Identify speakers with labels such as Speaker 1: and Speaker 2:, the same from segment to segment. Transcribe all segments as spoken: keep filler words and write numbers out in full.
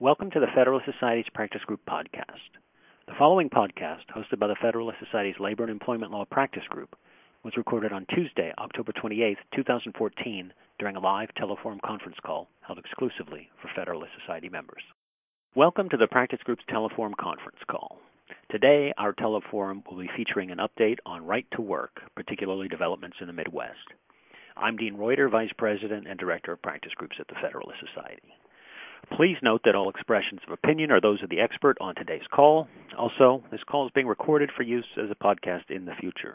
Speaker 1: Welcome to the Federalist Society's Practice Group podcast. The following podcast, hosted by the Federalist Society's Labor and Employment Law Practice Group, was recorded on Tuesday, October twenty-eighth, twenty fourteen, during a live teleforum conference call held exclusively for Federalist Society members. Welcome to the Practice Group's teleforum conference call. Today, our teleforum will be featuring an update on right to work, particularly developments in the Midwest. I'm Dean Reuter, Vice President and Director of Practice Groups at the Federalist Society. Please note that all expressions of opinion are those of the expert on today's call. Also, this call is being recorded for use as a podcast in the future.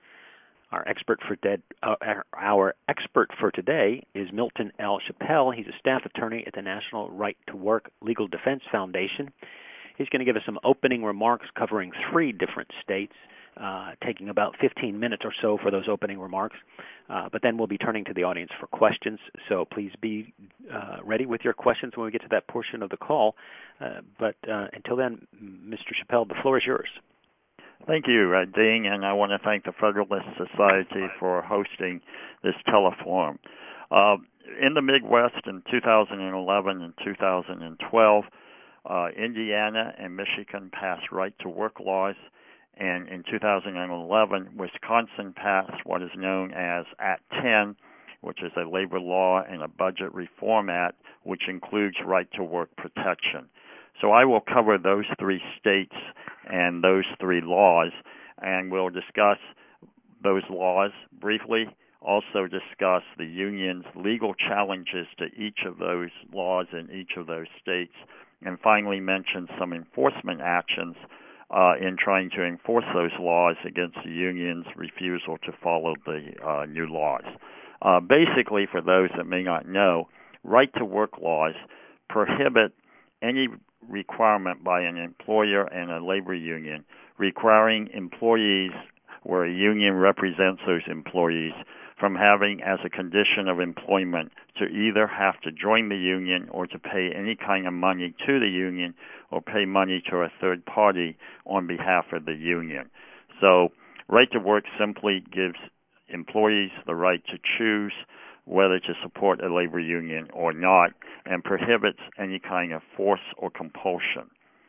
Speaker 1: Our expert for, dead, uh, our expert for today is Milton L. Chappell. He's a staff attorney at the National Right to Work Legal Defense Foundation. He's going to give us some opening remarks covering three different states, uh, taking about fifteen minutes or so for those opening remarks. Uh, but then we'll be turning to the audience for questions, so please be uh, ready with your questions when we get to that portion of the call. Uh, but uh, until then, Mister Chappell, the floor is yours.
Speaker 2: Thank you, uh, Dean, and I want to thank the Federalist Society for hosting this teleforum. Uh, in the Midwest in two thousand eleven and two thousand twelve, uh, Indiana and Michigan passed right-to-work laws, and in two thousand eleven, Wisconsin passed what is known as Act ten, which is a labor law and a budget reform act, which includes right-to-work protection. So I will cover those three states and those three laws, and we'll discuss those laws briefly, also discuss the union's legal challenges to each of those laws in each of those states, and finally mention some enforcement actions uh, in trying to enforce those laws against the union's refusal to follow the uh, new laws. Uh, basically, for those that may not know, right-to-work laws prohibit any requirement by an employer and a labor union requiring employees where a union represents those employees from having as a condition of employment to either have to join the union or to pay any kind of money to the union or pay money to a third party on behalf of the union. So right to work simply gives employees the right to choose whether to support a labor union or not, and prohibits any kind of force or compulsion.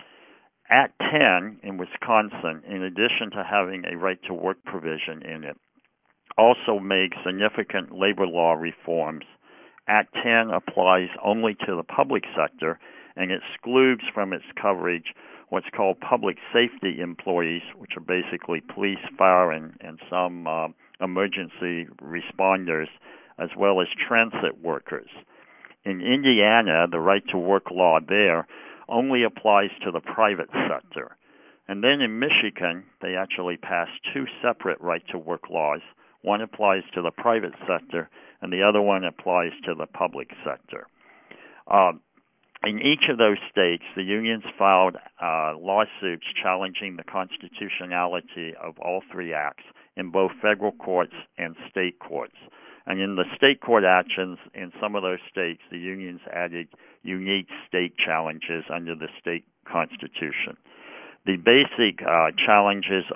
Speaker 2: Act ten in Wisconsin, in addition to having a right-to-work provision in it, also makes significant labor law reforms. Act ten applies only to the public sector and excludes from its coverage what's called public safety employees, which are basically police, fire, and, and some uh, emergency responders, as well as transit workers. In Indiana, the right-to-work law there only applies to the private sector. And then in Michigan, they actually passed two separate right-to-work laws. One applies to the private sector, and the other one applies to the public sector. Uh, in each of those states, the unions filed uh, lawsuits challenging the constitutionality of all three acts in both federal courts and state courts. And in the state court actions in some of those states, the unions added unique state challenges under the state constitution. The basic uh, challenges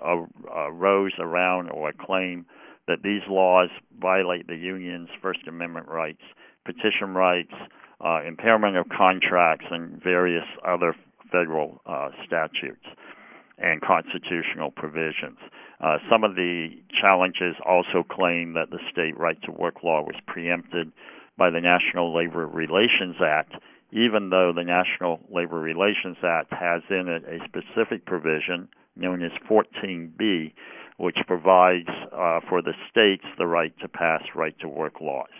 Speaker 2: arose around or claim that these laws violate the union's First Amendment rights, petition rights, uh, impairment of contracts, and various other federal uh, statutes and constitutional provisions. Uh, some of the challenges also claim that the state right-to-work law was preempted by the National Labor Relations Act, even though the National Labor Relations Act has in it a specific provision known as fourteen B, which provides uh, for the states the right to pass right-to-work laws.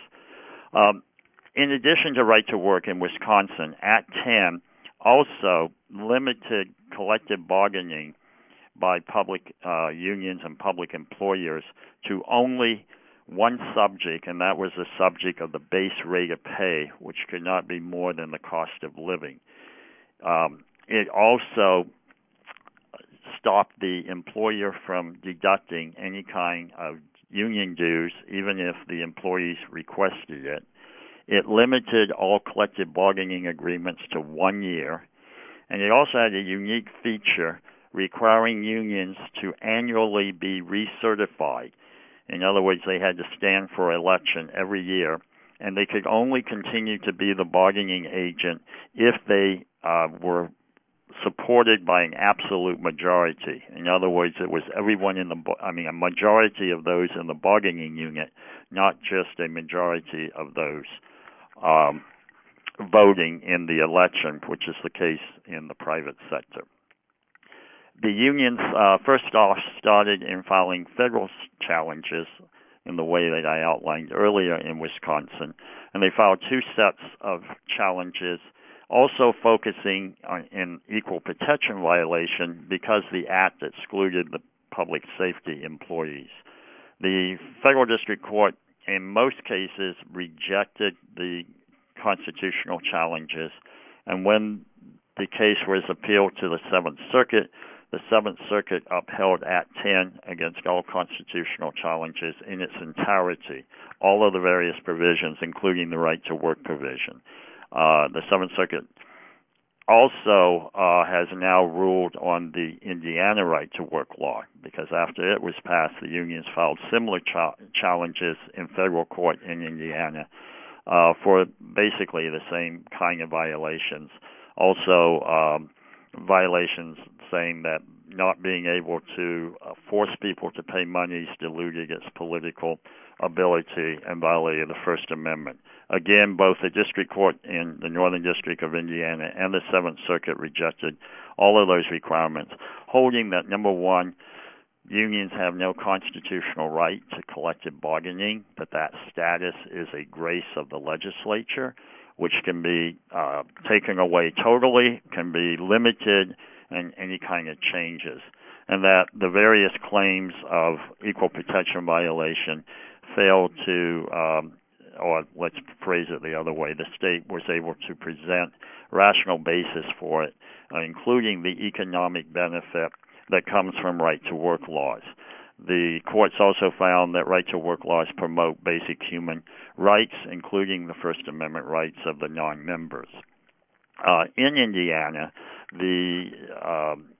Speaker 2: Um, in addition to right-to-work in Wisconsin, Act ten also limited collective bargaining by public uh, unions and public employers to only one subject, and that was the subject of the base rate of pay, which could not be more than the cost of living. Um, it also stopped the employer from deducting any kind of union dues, even if the employees requested it. It limited all collective bargaining agreements to one year, and it also had a unique feature requiring unions to annually be recertified. In other words, they had to stand for election every year, and they could only continue to be the bargaining agent if they uh, were supported by an absolute majority. In other words, it was everyone in the, I mean, a majority of those in the bargaining unit, not just a majority of those um, voting in the election, which is the case in the private sector. The unions uh, first off started in filing federal challenges in the way that I outlined earlier in Wisconsin, and they filed two sets of challenges, also focusing on an equal protection violation because the act excluded the public safety employees. The federal district court, in most cases, rejected the constitutional challenges, and when the case was appealed to the Seventh Circuit, the Seventh Circuit upheld Act ten against all constitutional challenges in its entirety, all of the various provisions, including the right to work provision. Uh, the Seventh Circuit also uh, has now ruled on the Indiana right to work law, because after it was passed, the unions filed similar cha- challenges in federal court in Indiana uh, for basically the same kind of violations. Also, um, violations saying that not being able to uh, force people to pay monies diluted its political ability and violated the First Amendment. Again, both the district court in the Northern District of Indiana and the Seventh Circuit rejected all of those requirements, holding that, number one, unions have no constitutional right to collective bargaining, that that status is a grace of the legislature, which can be uh, taken away totally, can be limited, and any kind of changes, and that the various claims of equal protection violation failed to, um, or let's phrase it the other way, the state was able to present rational basis for it, uh, including the economic benefit that comes from right-to-work laws. The courts also found that right-to-work laws promote basic human rights, including the First Amendment rights of the non-members. Uh, in Indiana, the um,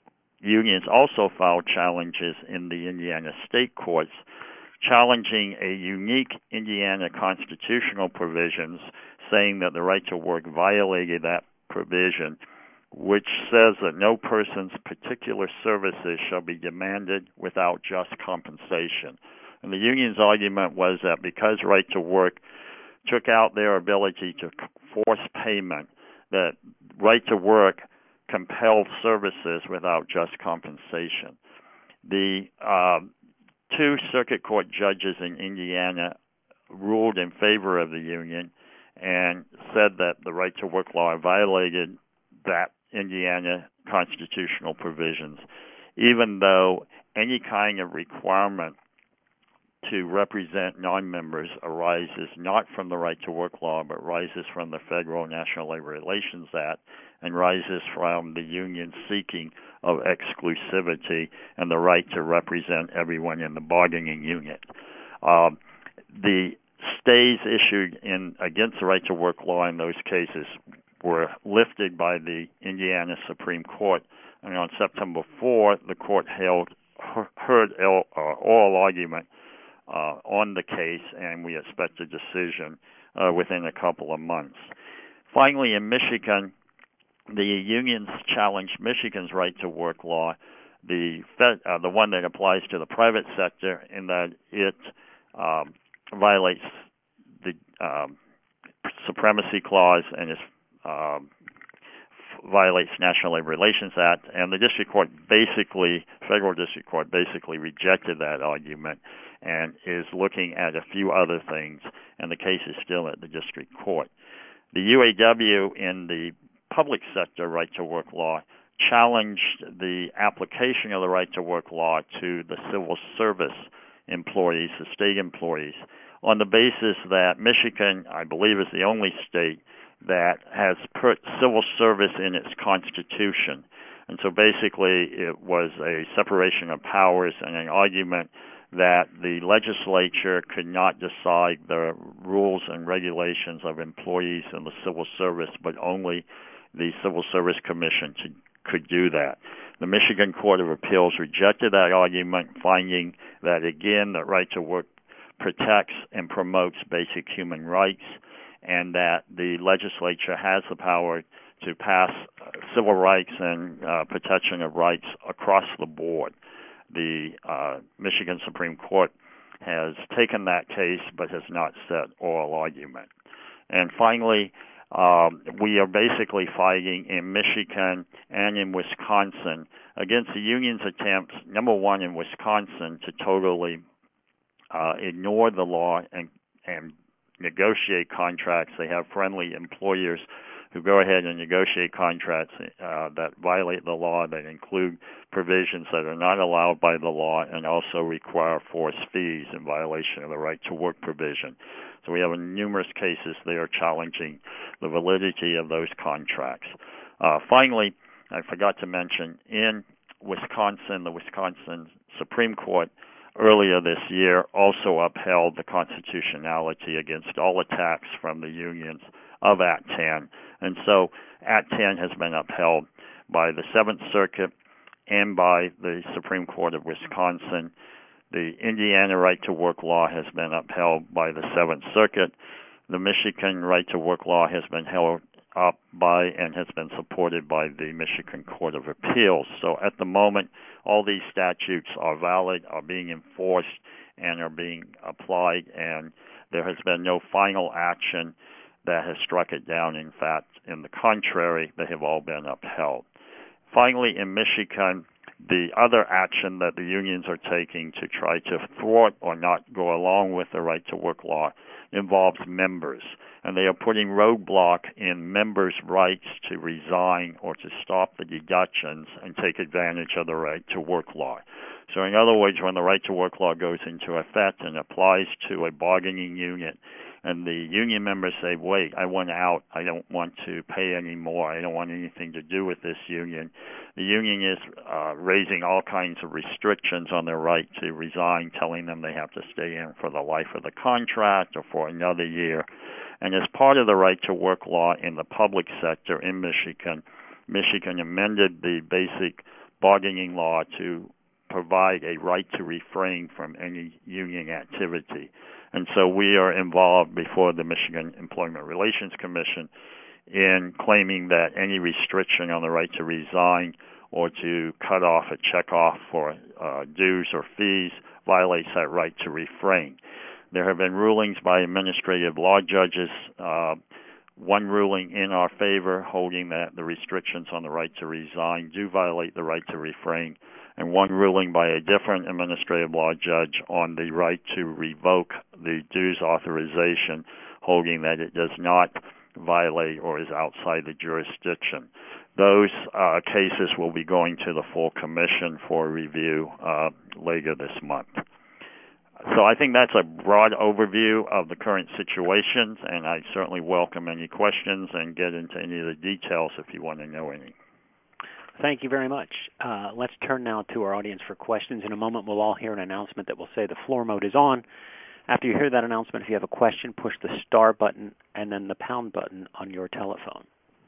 Speaker 2: unions also filed challenges in the Indiana state courts, challenging a unique Indiana constitutional provisions, saying that the right to work violated that provision, which says that no person's particular services shall be demanded without just compensation. And the union's argument was that because right to work took out their ability to force payment, that right to work compelled services without just compensation. The uh, two circuit court judges in Indiana ruled in favor of the union and said that the right to work law violated that Indiana constitutional provisions, even though any kind of requirement to represent non-members arises not from the right to work law, but rises from the Federal National Labor Relations Act and rises from the union seeking of exclusivity and the right to represent everyone in the bargaining unit. Um, the stays issued in against the right to work law in those cases were lifted by the Indiana Supreme Court, and on September fourth, the court held heard oral argument Uh, on the case, and we expect a decision uh, within a couple of months. Finally, in Michigan, the unions challenged Michigan's right to work law, the fed, uh, the one that applies to the private sector, in that it um, violates the um, Supremacy Clause and is um, violates National Labor Relations Act, and the district court basically, federal district court basically rejected that argument and is looking at a few other things, and the case is still at the district court. The U A W in the public sector right to work law challenged the application of the right to work law to the civil service employees, the state employees, on the basis that Michigan, I believe, is the only state that has put civil service in its constitution. And so basically it was a separation of powers and an argument that the legislature could not decide the rules and regulations of employees in the civil service, but only the Civil Service Commission to, could do that. The Michigan Court of Appeals rejected that argument, finding that, again, the right to work protects and promotes basic human rights, and that the legislature has the power to pass uh, civil rights and uh, protection of rights across the board. The uh, Michigan Supreme Court has taken that case but has not set oral argument. And finally, um, we are basically fighting in Michigan and in Wisconsin against the union's attempts, number one, in Wisconsin, to totally uh, ignore the law and, and negotiate contracts. They have friendly employers who go ahead and negotiate contracts uh, that violate the law, that include provisions that are not allowed by the law, and also require forced fees in violation of the right to work provision. So we have numerous cases there challenging the validity of those contracts. Uh, finally, I forgot to mention, in Wisconsin, the Wisconsin Supreme Court earlier this year also upheld the constitutionality against all attacks from the unions of Act ten. And so Act ten has been upheld by the Seventh Circuit and by the Supreme Court of Wisconsin. The Indiana right to work law has been upheld by the Seventh Circuit. The Michigan right to work law has been held up by and has been supported by the Michigan Court of Appeals. So at the moment, all these statutes are valid, are being enforced, and are being applied, and there has been no final action that has struck it down. In fact, in the contrary, they have all been upheld. Finally, in Michigan, the other action that the unions are taking to try to thwart or not go along with the right to work law involves members. And they are putting roadblock in members' rights to resign or to stop the deductions and take advantage of the right to work law. So in other words, when the right to work law goes into effect and applies to a bargaining unit, and the union members say, wait, I want out, I don't want to pay any more, I don't want anything to do with this union, the union is uh, raising all kinds of restrictions on their right to resign, telling them they have to stay in for the life of the contract or for another year. And as part of the right to work law in the public sector in Michigan, Michigan amended the basic bargaining law to provide a right to refrain from any union activity. And so we are involved before the Michigan Employment Relations Commission in claiming that any restriction on the right to resign or to cut off a checkoff for uh, dues or fees violates that right to refrain. There have been rulings by administrative law judges, uh, one ruling in our favor holding that the restrictions on the right to resign do violate the right to refrain, and one ruling by a different administrative law judge on the right to revoke the dues authorization, holding that it does not violate or is outside the jurisdiction. Those uh, cases will be going to the full commission for review uh, later this month. So I think that's a broad overview of the current situations, and I certainly welcome any questions and get into any of the details if you want to know any.
Speaker 1: Thank you very much. Uh, let's turn now to our audience for questions. In a moment, we'll all hear an announcement that will say the floor mode is on. After you hear that announcement, if you have a question, push the star button and then the pound button on your telephone.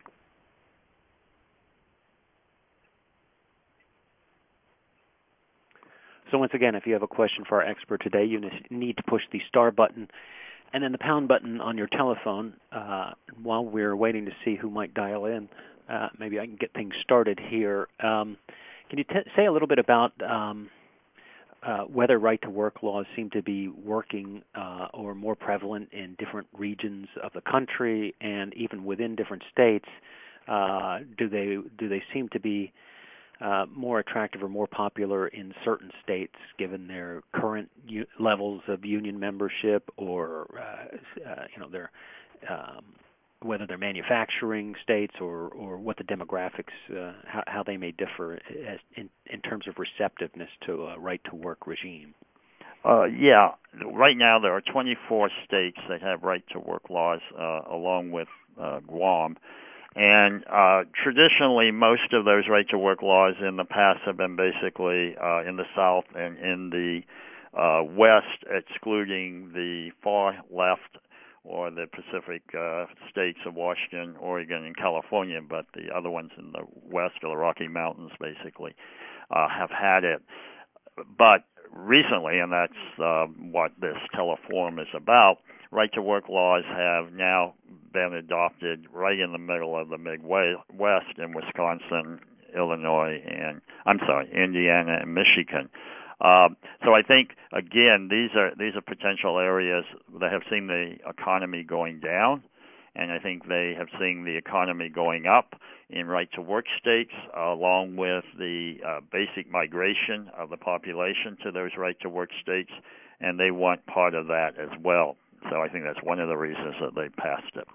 Speaker 1: So once again, if you have a question for our expert today, you need to push the star button and then the pound button on your telephone. Uh, while we're waiting to see who might dial in, uh, maybe I can get things started here. Um, can you t- say a little bit about um, uh, whether right-to-work laws seem to be working uh, or more prevalent in different regions of the country and even within different states? Uh, do they do they seem to be Uh, more attractive or more popular in certain states given their current u- levels of union membership, or uh, uh, you know, their um, whether they're manufacturing states or, or what the demographics, uh, how, how they may differ as in, in terms of receptiveness to a right-to-work regime?
Speaker 2: Uh, yeah, right now there are twenty-four states that have right-to-work laws, uh, along with uh, Guam. And uh, traditionally, most of those right-to-work laws in the past have been basically uh, in the South and in the uh, West, excluding the far left or the Pacific uh, states of Washington, Oregon, and California, but the other ones in the West, or the Rocky Mountains, basically, uh, have had it. But recently, and that's uh, what this teleforum is about, right-to-work laws have now been adopted right in the middle of the Midwest in Wisconsin, Illinois, and I'm sorry, Indiana and Michigan. Um, so I think again these are these are potential areas that have seen the economy going down, and I think they have seen the economy going up in right-to-work states, uh, along with the uh, basic migration of the population to those right-to-work states, and they want part of that as well. So I think that's one of the reasons that they passed it.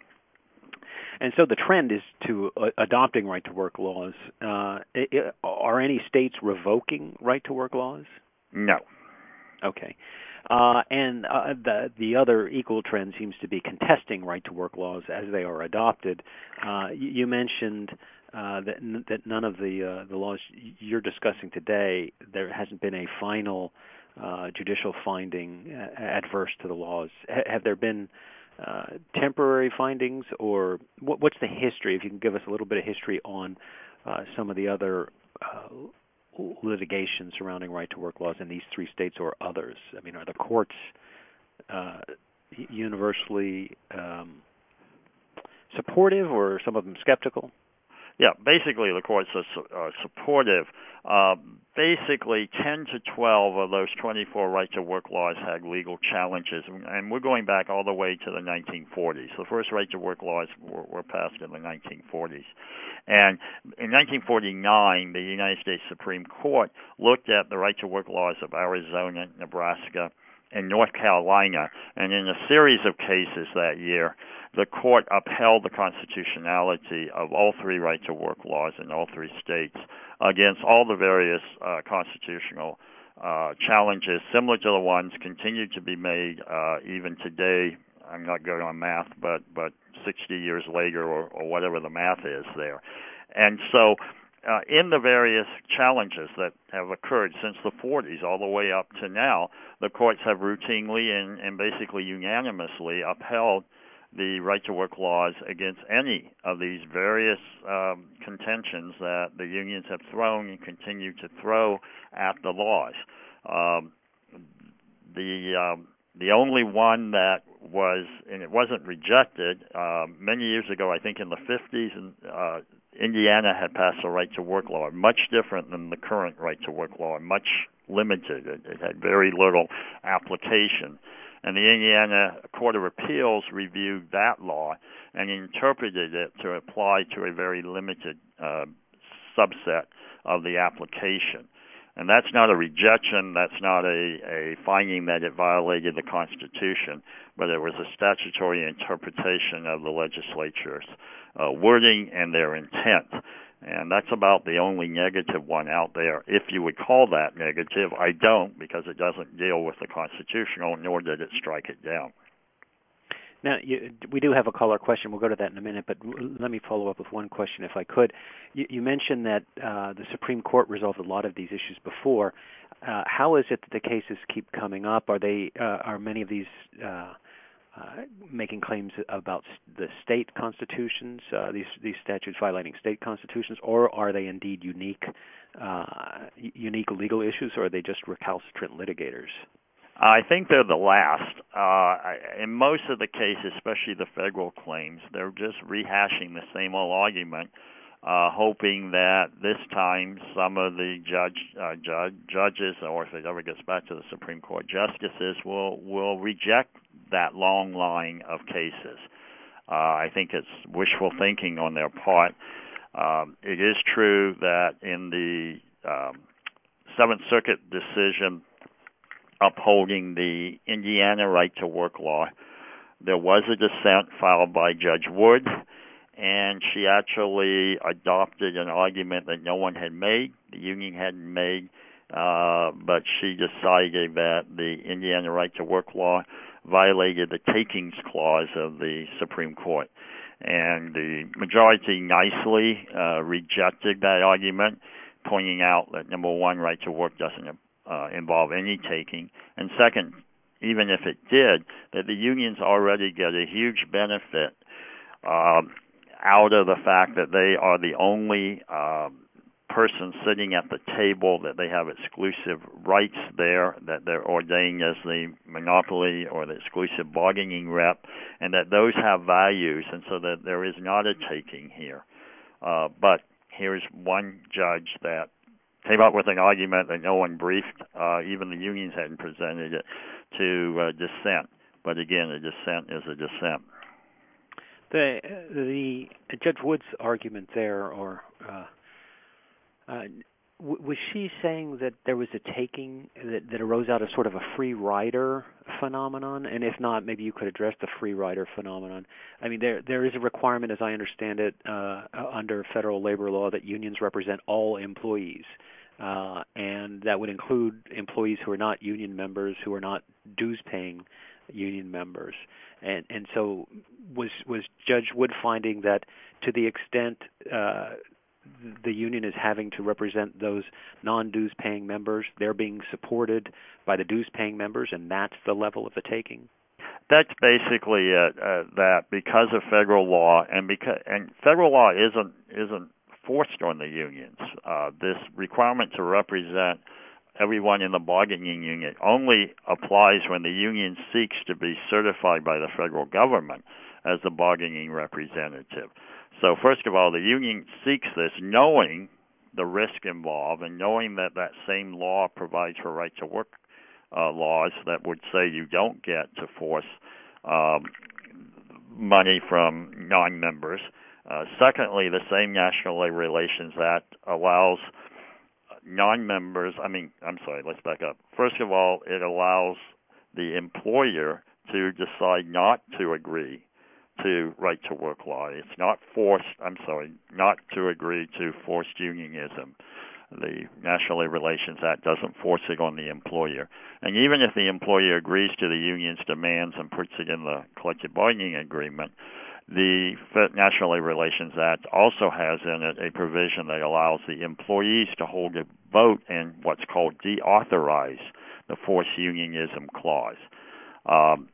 Speaker 1: And so the trend is to uh, adopting right-to-work laws. Uh, it, are any states revoking right-to-work laws?
Speaker 2: No.
Speaker 1: Okay. Uh, and uh, the the other equal trend seems to be contesting right-to-work laws as they are adopted. Uh, you, you mentioned uh, that n- that none of the uh, the laws you're discussing today, there hasn't been a final uh, judicial finding uh, adverse to the laws. H- have there been Uh, temporary findings, or what, what's the history? If you can give us a little bit of history on uh, some of the other uh, litigation surrounding right-to-work laws in these three states or others. I mean, are the courts uh, universally um, supportive, or some of them skeptical?
Speaker 2: Yeah, basically the courts are su- uh, supportive. Uh, basically, ten to twelve of those twenty-four right-to-work laws had legal challenges, and we're going back all the way to the nineteen forties. The first right-to-work laws were, were passed in the nineteen forties. And in nineteen forty-nine, the United States Supreme Court looked at the right-to-work laws of Arizona, Nebraska, and North Carolina, and in a series of cases that year, the court upheld the constitutionality of all three right-to-work laws in all three states against all the various uh, constitutional uh, challenges, similar to the ones continued to be made uh, even today. I'm not good on math, but but sixty years later, or, or whatever the math is there. And so uh, in the various challenges that have occurred since the forties all the way up to now, the courts have routinely and, and basically unanimously upheld the right-to-work laws against any of these various um, contentions that the unions have thrown and continue to throw at the laws. Um, the um, the only one that was, and it wasn't rejected, uh, many years ago, I think in the fifties, and uh, Indiana had passed a right-to-work law, much different than the current right-to-work law, much limited. It, it had very little application. And the Indiana Court of Appeals reviewed that law and interpreted it to apply to a very limited uh, subset of the application. And that's not a rejection, that's not a, a finding that it violated the Constitution, but it was a statutory interpretation of the legislature's uh, wording and their intent. And that's about the only negative one out there, if you would call that negative. I don't, because it doesn't deal with the constitutional, nor did it strike it down.
Speaker 1: Now, you, we do have a caller question. We'll go to that in a minute, but let me follow up with one question, if I could. You, you mentioned that uh, the Supreme Court resolved a lot of these issues before. Uh, how is it that the cases keep coming up? Are they uh, are many of these uh, uh, making claims about the state constitutions, uh, these these statutes violating state constitutions, or are they indeed unique uh, unique legal issues, or are they just recalcitrant litigators?
Speaker 2: I think they're the last. Uh, in most of the cases, especially the federal claims, they're just rehashing the same old argument, uh, hoping that this time some of the judge, uh, judge judges, or if it ever gets back to the Supreme Court justices, will will reject that long line of cases. Uh, I think it's wishful thinking on their part. Um, it is true that in the um, Seventh Circuit decision upholding the Indiana right-to-work law, there was a dissent filed by Judge Wood, and she actually adopted an argument that no one had made, the union hadn't made, uh, but she decided that the Indiana right-to-work law violated the takings clause of the Supreme Court. And the majority nicely uh, rejected that argument, pointing out that, number one, right-to-work doesn't Uh, involve any taking, and second, even if it did, that the unions already get a huge benefit uh, out of the fact that they are the only uh, person sitting at the table, that they have exclusive rights there, that they're ordained as the monopoly or the exclusive bargaining rep, and that those have values, and so that there is not a taking here. Uh, but here's one judge that came up with an argument that no one briefed, uh, even the unions hadn't presented it, to uh, dissent. But again, a dissent is a dissent.
Speaker 1: The the Judge Wood's argument there, or uh, uh, w- was she saying that there was a taking that, that arose out of sort of a free rider phenomenon? And if not, maybe you could address the free rider phenomenon. I mean, there there is a requirement, as I understand it, uh, under federal labor law that unions represent all employees. Uh, and that would include employees who are not union members, who are not dues-paying union members. And and so was was Judge Wood finding that to the extent uh, the union is having to represent those non-dues-paying members, they're being supported by the dues-paying members, and that's the level of the taking?
Speaker 2: That's basically it, uh, that because of federal law, and because and federal law isn't isn't forced on the unions. Uh, this requirement to represent everyone in the bargaining unit only applies when the union seeks to be certified by the federal government as the bargaining representative. So first of all, the union seeks this knowing the risk involved and knowing that that same law provides for right to work uh, laws that would say you don't get to force um, money from non-members. Uh, secondly, the same National Labor Relations Act allows non-members, I mean, I'm sorry, let's back up. First of all, it allows the employer to decide not to agree to right-to-work law. It's not forced, I'm sorry, not to agree to forced unionism. The National Labor Relations Act doesn't force it on the employer. And even if the employer agrees to the union's demands and puts it in the collective bargaining agreement, the National Labor Relations Act also has in it a provision that allows the employees to hold a vote and what's called deauthorize the forced unionism clause. Um,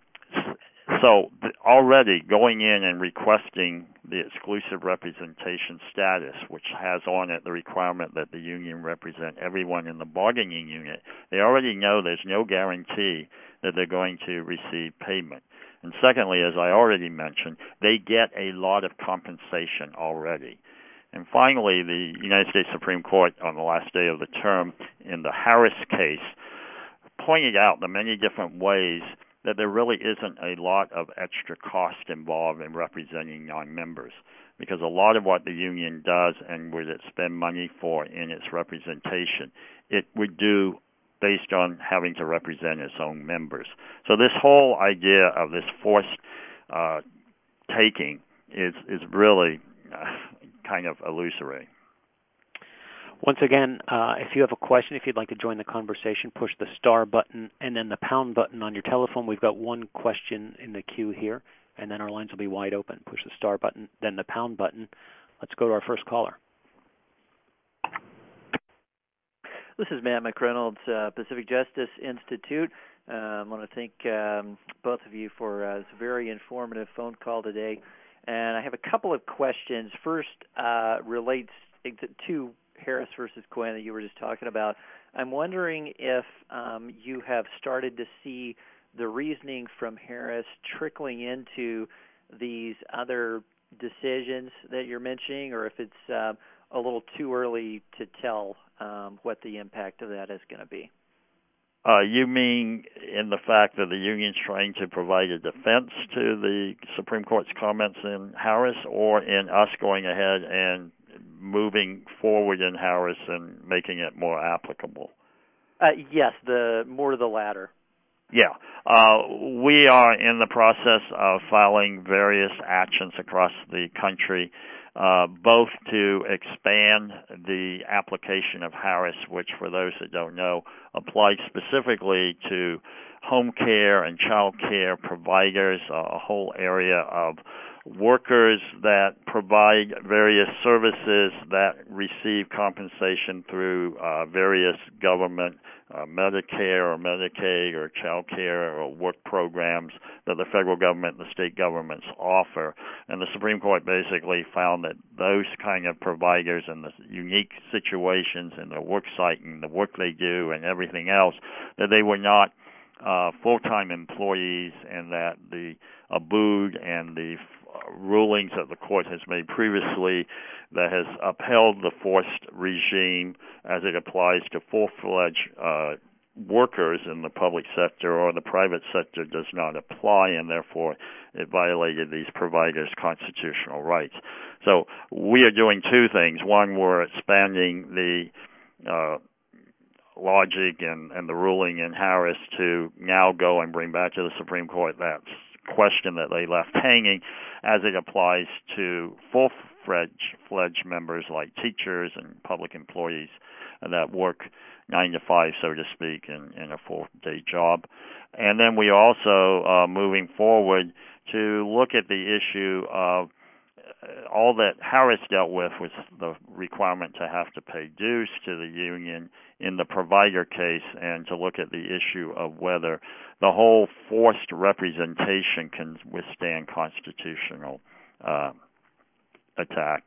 Speaker 2: so th- already going in and requesting the exclusive representation status, which has on it the requirement that the union represent everyone in the bargaining unit, they already know there's no guarantee that they're going to receive payment. And secondly, as I already mentioned, they get a lot of compensation already. And finally, the United States Supreme Court on the last day of the term in the Harris case pointed out the many different ways that there really isn't a lot of extra cost involved in representing non-members, because a lot of what the union does and would it spend money for in its representation, it would do based on having to represent its own members. So this whole idea of this forced uh, taking is is really uh, kind of illusory.
Speaker 1: Once again, uh, if you have a question, if you'd like to join the conversation, push the star button and then the pound button on your telephone. We've got one question in the queue here, and then our lines will be wide open. Push the star button, then the pound button. Let's go to our first caller.
Speaker 3: This is Matt McReynolds, uh, Pacific Justice Institute. Uh, I want to thank um, both of you for uh, this very informative phone call today. And I have a couple of questions. First uh, relates to Harris versus Cohen that you were just talking about. I'm wondering if um, you have started to see the reasoning from Harris trickling into these other decisions that you're mentioning, or if it's uh, a little too early to tell um, what the impact of that is going to be.
Speaker 2: Uh, you mean in the fact that the union's trying to provide a defense to the Supreme Court's comments in Harris, or in us going ahead and moving forward in Harris and making it more applicable?
Speaker 3: Uh, yes, the more the latter.
Speaker 2: Yeah. Uh, we are in the process of filing various actions across the country, uh, both to expand the application of Harris, which, for those that don't know, applies specifically to home care and child care providers, a whole area of workers that provide various services that receive compensation through uh, various government uh, Medicare or Medicaid or child care or work programs that the federal government and the state governments offer. And the Supreme Court basically found that those kind of providers and the unique situations in their work site and the work they do and everything else, that they were not uh, full-time employees, and that the A B U D and the rulings that the court has made previously that has upheld the forced regime as it applies to full-fledged uh, workers in the public sector or the private sector does not apply, and therefore it violated these providers' constitutional rights. So we are doing two things. One, we're expanding the uh, logic and, and the ruling in Harris to now go and bring back to the Supreme Court that question that they left hanging as it applies to full-fledged members like teachers and public employees that work nine to five, so to speak, in, in a full-day job. And then we also uh, moving forward to look at the issue of uh, all that Harris dealt with was the requirement to have to pay dues to the union in the provider case, and to look at the issue of whether the whole forced representation can withstand constitutional uh, attack.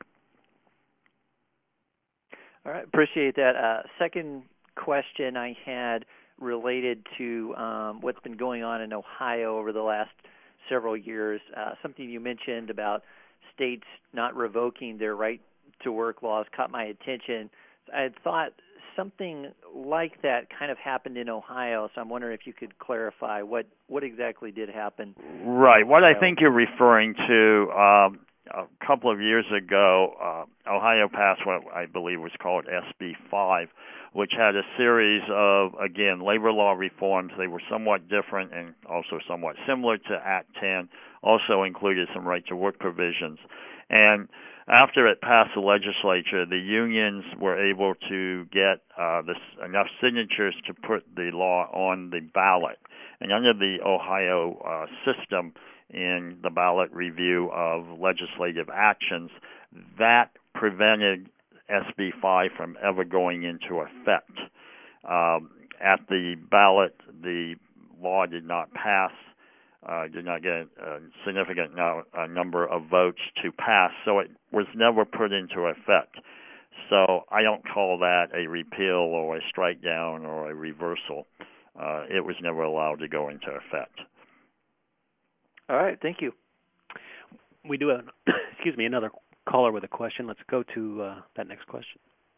Speaker 3: All right, appreciate that. Uh, second question I had related to um, what's been going on in Ohio over the last several years. Uh, something you mentioned about states not revoking their right to work laws caught my attention. I had thought something like that kind of happened in Ohio, so I'm wondering if you could clarify what, what exactly did happen.
Speaker 2: Right. What I think you're referring to, um, a couple of years ago, uh, Ohio passed what I believe was called S B five, which had a series of, again, labor law reforms. They were somewhat different and also somewhat similar to Act ten, also included some right-to-work provisions. And after it passed the legislature, the unions were able to get uh, this, enough signatures to put the law on the ballot. And under the Ohio uh, system in the ballot review of legislative actions, that prevented S B five from ever going into effect. Um, at the ballot, the law did not pass. Uh, did not get a significant no, a number of votes to pass, so it was never put into effect. So I don't call that a repeal or a strike down or a reversal. Uh, it was never allowed to go into effect.
Speaker 3: All right, thank you.
Speaker 1: We do have, excuse me, another caller with a question. Let's go to uh, that next question.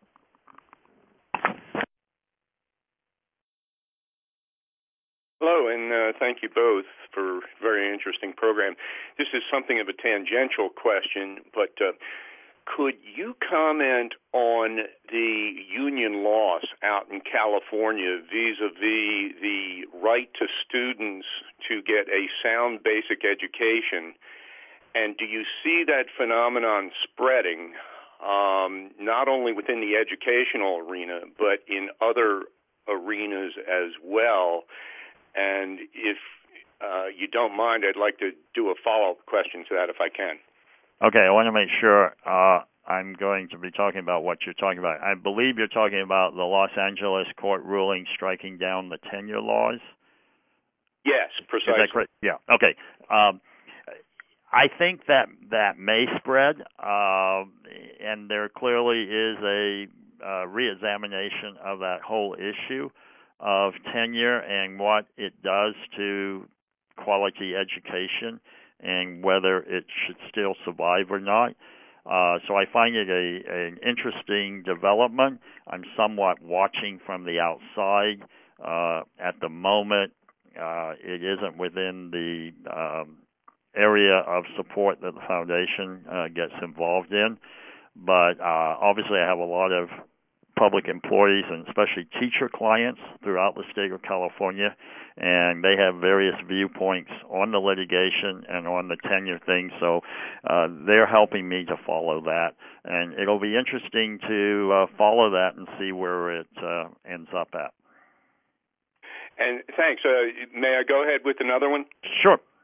Speaker 4: Hello, and uh, thank you both for a very interesting program. This is something of a tangential question, but uh, could you comment on the union loss out in California vis-a-vis the right to students to get a sound basic education? And do you see that phenomenon spreading um, not only within the educational arena, but in other arenas as well? And if uh, you don't mind, I'd like to do a follow-up question to that if I can.
Speaker 2: Okay, I want to make sure uh, I'm going to be talking about what you're talking about. I believe you're talking about the Los Angeles court ruling striking down the tenure laws?
Speaker 4: Yes, precisely.
Speaker 2: Is that correct? Yeah, okay. Um, I think that that may spread, uh, and there clearly is a uh, reexamination of that whole issue of tenure and what it does to quality education and whether it should still survive or not. Uh, so I find it a, an interesting development. I'm somewhat watching from the outside. Uh, at the moment, uh, it isn't within the um, area of support that the foundation uh, gets involved in. But uh, obviously I have a lot of public employees and especially teacher clients throughout the state of California, and they have various viewpoints on the litigation and on the tenure thing, so uh, they're helping me to follow that. And it'll be interesting to uh, follow that and see where it uh, ends up at.
Speaker 4: And thanks. Uh, may I go ahead with another one?
Speaker 2: Sure.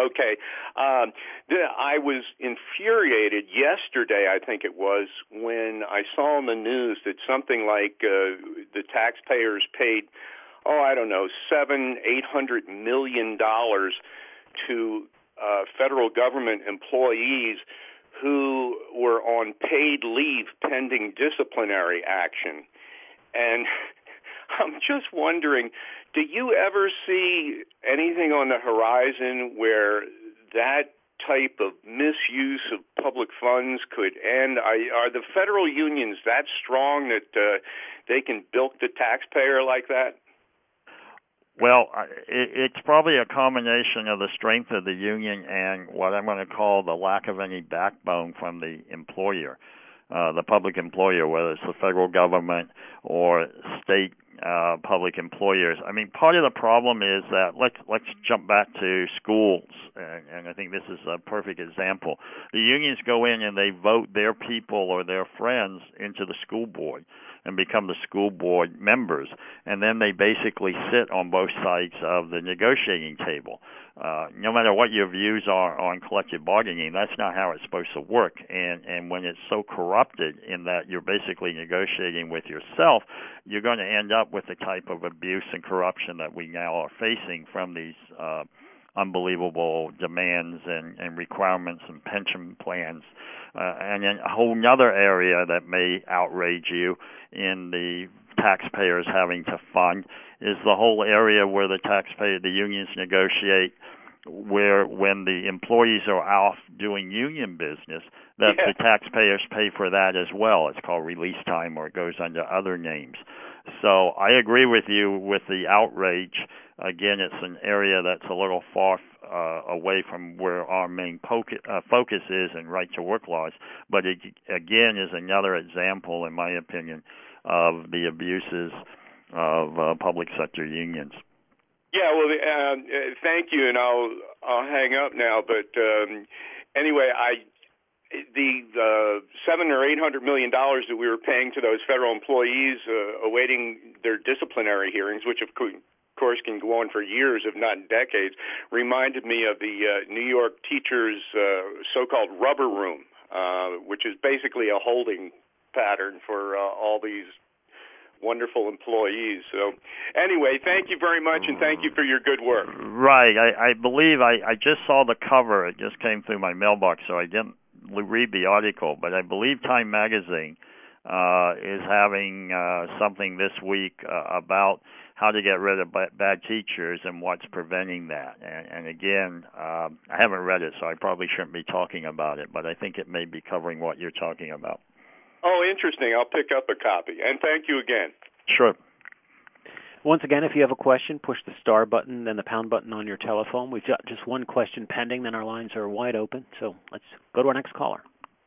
Speaker 4: Okay. Um, the, I was infuriated yesterday, I think it was, when I saw in the news that something like uh, the taxpayers paid, oh, I don't know, seven, eight hundred million dollars to uh, federal government employees who were on paid leave pending disciplinary action. And I'm just wondering, do you ever see anything on the horizon where that type of misuse of public funds could end? Are the federal unions that strong that uh, they can bilk the taxpayer like that?
Speaker 2: Well, it's probably a combination of the strength of the union and what I'm going to call the lack of any backbone from the employer, uh, the public employer, whether it's the federal government or state uh, public employers. I mean, part of the problem is that let's let's jump back to schools, and, and I think this is a perfect example. The unions go in and they vote their people or their friends into the school board and become the school board members, and then they basically sit on both sides of the negotiating table. Uh, no matter what your views are on collective bargaining, that's not how it's supposed to work. And, and when it's so corrupted in that you're basically negotiating with yourself, you're going to end up with the type of abuse and corruption that we now are facing from these uh, unbelievable demands and, and requirements and pension plans. Uh, and then a whole other area that may outrage you in the taxpayers having to fund is the whole area where the taxpayer, the unions negotiate, where when the employees are off doing union business, that
Speaker 4: yeah.
Speaker 2: the taxpayers pay for that as well. It's called release time, or it goes under other names. So I agree with you with the outrage. Again, it's an area that's a little far uh, away from where our main poc- uh, focus is in right-to-work laws, but it, again, is another example, in my opinion, of the abuses of uh, public sector unions.
Speaker 4: Yeah, well, uh, thank you, and I'll I'll hang up now. But um, anyway, I the uh, seven or eight hundred million dollars that we were paying to those federal employees uh, awaiting their disciplinary hearings, which of course can go on for years, if not decades, reminded me of the uh, New York teachers' uh, so-called rubber room, uh, which is basically a holding pattern for uh, all these wonderful employees. So anyway, thank you very much, and thank you for your good work.
Speaker 2: Right. I, I believe I, I just saw the cover. It just came through my mailbox, so I didn't read the article, but I believe Time Magazine uh, is having uh, something this week uh, about how to get rid of bad teachers and what's preventing that. And, and again, uh, I haven't read it, so I probably shouldn't be talking about it, but I think it may be covering what you're talking about.
Speaker 4: Oh, interesting. I'll pick up a copy. And thank you again.
Speaker 2: Sure.
Speaker 1: Once again, if you have a question, push the star button, then the pound button on your telephone. We've got just one question pending, then our lines are wide open. So let's go to our next caller.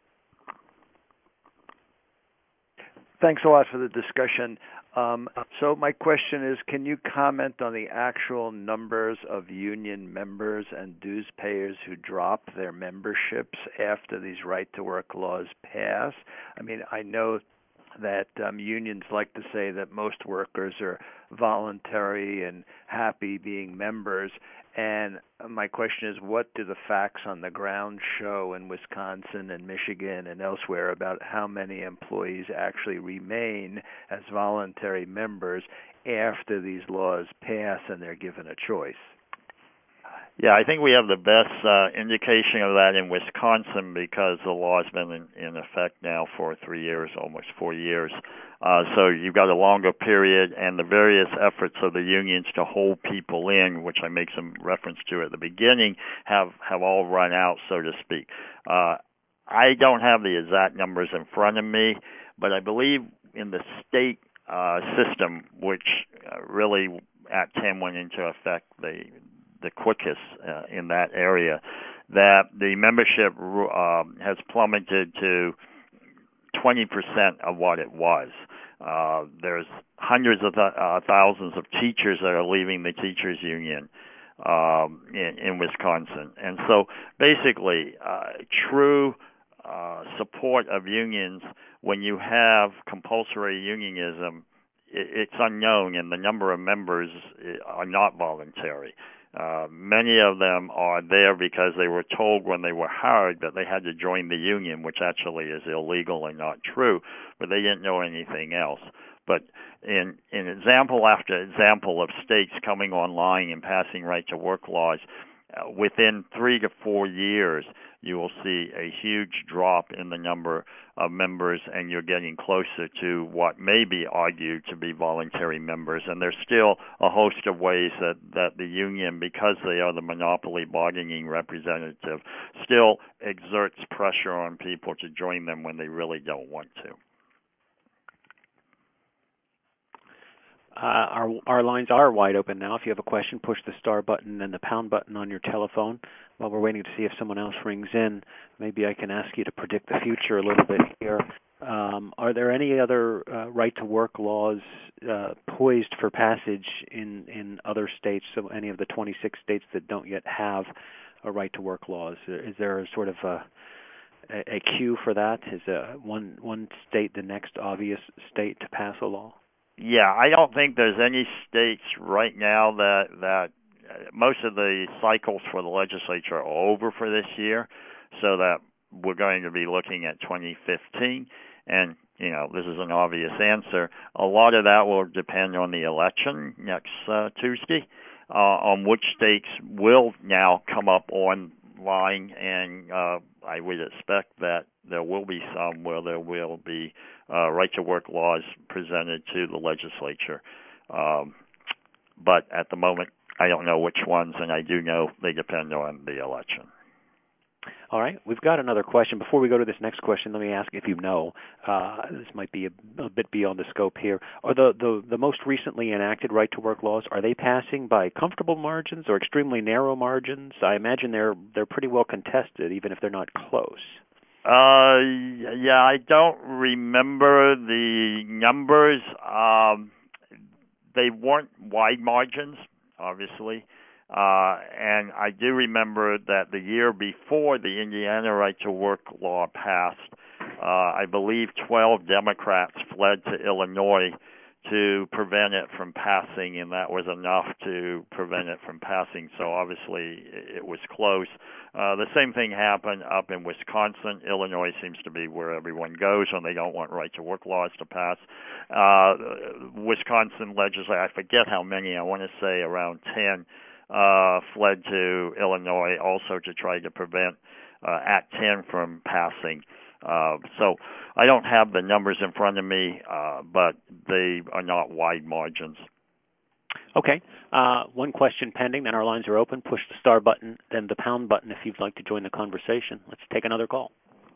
Speaker 5: Thanks a lot for the discussion. Um, so my question is, can you comment on the actual numbers of union members and dues payers who drop their memberships after these right-to-work laws pass? I mean, I know that um, unions like to say that most workers are voluntary and happy being members. And my question is, what do the facts on the ground show in Wisconsin and Michigan and elsewhere about how many employees actually remain as voluntary members after these laws pass and they're given a choice?
Speaker 2: Yeah, I think we have the best uh, indication of that in Wisconsin because the law has been in, in effect now for three years, almost four years. Uh, so you've got a longer period, and the various efforts of the unions to hold people in, which I make some reference to at the beginning, have, have all run out, so to speak. Uh, I don't have the exact numbers in front of me, but I believe in the state uh, system, which uh, really at ten went into effect, the the quickest uh, in that area, that the membership uh, has plummeted to twenty percent of what it was. Uh, there's hundreds of th- uh, thousands of teachers that are leaving the teachers union um, in, in Wisconsin. And so basically, uh, true uh, support of unions, when you have compulsory unionism, it, it's unknown, and the number of members are not voluntary. Uh, many of them are there because they were told when they were hired that they had to join the union, which actually is illegal and not true, but they didn't know anything else. But in, in example after example of states coming online and passing right-to-work laws, uh, within three to four years, you will see a huge drop in the number of members, and you're getting closer to what may be argued to be voluntary members. And there's still a host of ways that, that the union, because they are the monopoly bargaining representative, still exerts pressure on people to join them when they really don't want to.
Speaker 1: Uh, our our lines are wide open now. If you have a question, push the star button and the pound button on your telephone. While we're waiting to see if someone else rings in, maybe I can ask you to predict the future a little bit here. Um, are there any other uh, right-to-work laws uh, poised for passage in, in other states, so any of the twenty-six states that don't yet have a right-to-work laws? Is there a sort of a, a, a queue for that? Is uh, one one state the next obvious state to pass a law?
Speaker 2: Yeah, I don't think there's any states right now that that uh, most of the cycles for the legislature are over for this year, so that we're going to be looking at twenty fifteen. And, you know, this is an obvious answer. A lot of that will depend on the election next uh, Tuesday, uh, on which states will now come up online, and uh, I would expect that there will be some where there will be uh, right-to-work laws presented to the legislature. Um, but at the moment, I don't know which ones, and I do know they depend on the election.
Speaker 1: All right, we've got another question. Before we go to this next question, let me ask if you know. Uh, this might be a, a bit beyond the scope here. Are the, the, the most recently enacted right-to-work laws, are they passing by comfortable margins or extremely narrow margins? I imagine they're they're pretty well contested, even if they're not close.
Speaker 2: Uh, yeah, I don't remember the numbers. Um, they weren't wide margins, obviously. Uh, and I do remember that the year before the Indiana right-to-work law passed, uh, I believe twelve Democrats fled to Illinois to prevent it from passing, and that was enough to prevent it from passing. So obviously it was close. Uh, the same thing happened up in Wisconsin. Illinois seems to be where everyone goes when they don't want right-to-work laws to pass. Uh, Wisconsin legislature, I forget how many, I want to say around ten, uh, fled to Illinois also to try to prevent uh, Act ten from passing. Uh, so I don't have the numbers in front of me, uh, but they are not wide margins.
Speaker 1: Okay. Uh, one question pending, then our lines are open. Push the star button, then the pound button if you'd like to join the conversation. Let's take another call.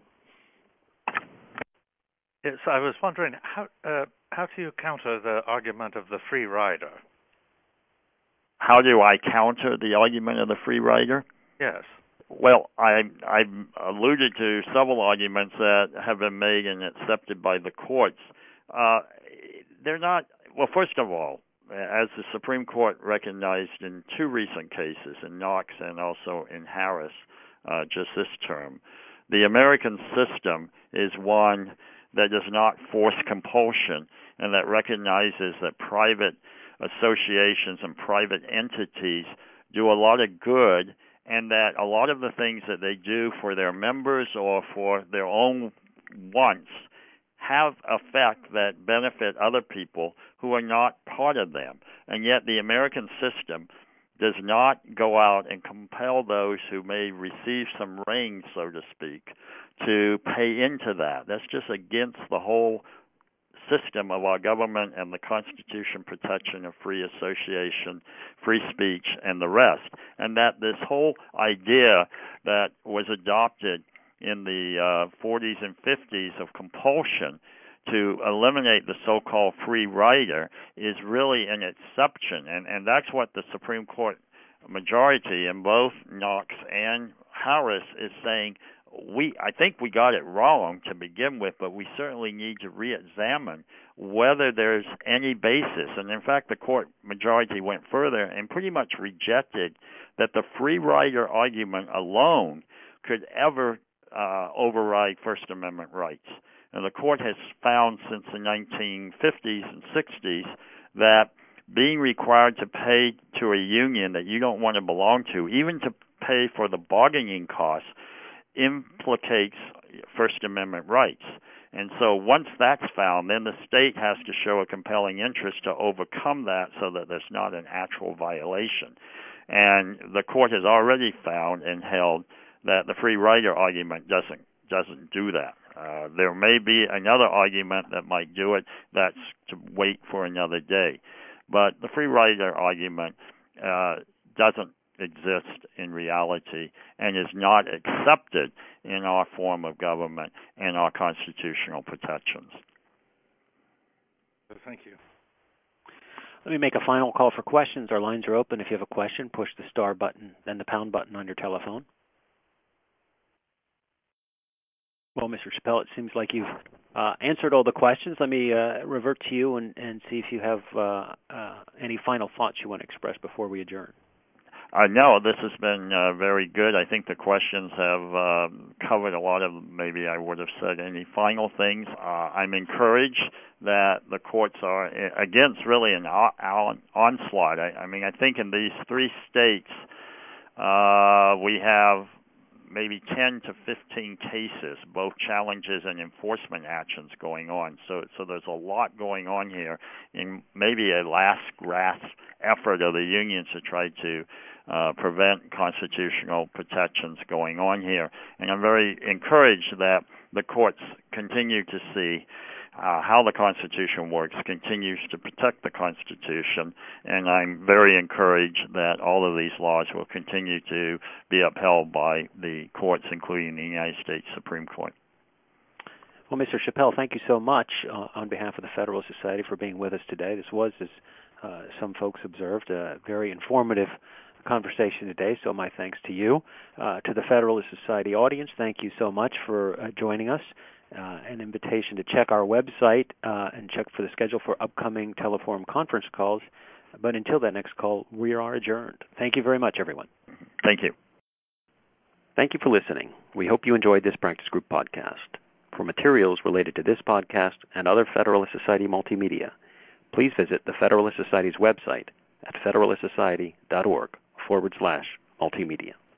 Speaker 6: Yes, I was wondering, how uh, how do you counter the argument of the free rider?
Speaker 2: How do I counter the argument of the free rider?
Speaker 6: Yes.
Speaker 2: Well, I, I've alluded to several arguments that have been made and accepted by the courts. Uh, they're not, well, first of all, as the Supreme Court recognized in two recent cases, in Knox and also in Harris, uh, just this term, the American system is one that does not force compulsion and that recognizes that private associations and private entities do a lot of good, and that a lot of the things that they do for their members or for their own wants have effect that benefit other people who are not part of them. And yet the American system does not go out and compel those who may receive some rain, so to speak, to pay into that. That's just against the whole system of our government and the Constitution protection of free association, free speech, and the rest. And that this whole idea that was adopted in the uh, forties and fifties of compulsion to eliminate the so-called free rider is really an exception. And, and that's what the Supreme Court majority in both Knox and Harris is saying. We, I think we got it wrong to begin with, but we certainly need to re-examine whether there's any basis. And in fact, the court majority went further and pretty much rejected that the free rider argument alone could ever uh, override First Amendment rights. And the court has found since the nineteen fifties and sixties that being required to pay to a union that you don't want to belong to, even to pay for the bargaining costs, implicates First Amendment rights. And so once that's found, then the state has to show a compelling interest to overcome that so that there's not an actual violation. And the court has already found and held that the free rider argument doesn't doesn't do that. Uh, there may be another argument that might do it. That's to wait for another day. But the free rider argument uh, doesn't exist in reality and is not accepted in our form of government and our constitutional protections.
Speaker 6: Thank you.
Speaker 1: Let me make a final call for questions. Our lines are open. If you have a question, push the star button, then the pound button on your telephone. Well, Mister Chappell, it seems like you've uh, answered all the questions. Let me uh, revert to you and, and see if you have uh, uh, any final thoughts you want to express before we adjourn.
Speaker 2: Uh, no, this has been uh, very good. I think the questions have uh, covered a lot of, maybe I would have said any final things. Uh, I'm encouraged that the courts are against really an on- onslaught. I, I mean, I think in these three states, uh, we have maybe ten to fifteen cases, both challenges and enforcement actions going on. So, so there's a lot going on here in maybe a last grasp effort of the unions to try to uh, prevent constitutional protections going on here. And I'm very encouraged that the courts continue to see Uh, how the Constitution works, continues to protect the Constitution, and I'm very encouraged that all of these laws will continue to be upheld by the courts, including the United States Supreme Court.
Speaker 1: Well, Mister Chappell, thank you so much uh, on behalf of the Federalist Society for being with us today. This was, as uh, some folks observed, a very informative conversation today, so my thanks to you. Uh, to the Federalist Society audience, thank you so much for uh, joining us. Uh, an invitation to check our website uh, and check for the schedule for upcoming Teleforum conference calls. But until that next call, we are adjourned. Thank you very much, everyone.
Speaker 2: Thank you.
Speaker 1: Thank you for listening. We hope you enjoyed this Practice Group podcast. For materials related to this podcast and other Federalist Society multimedia, please visit the Federalist Society's website at federalistsociety.org forward slash multimedia.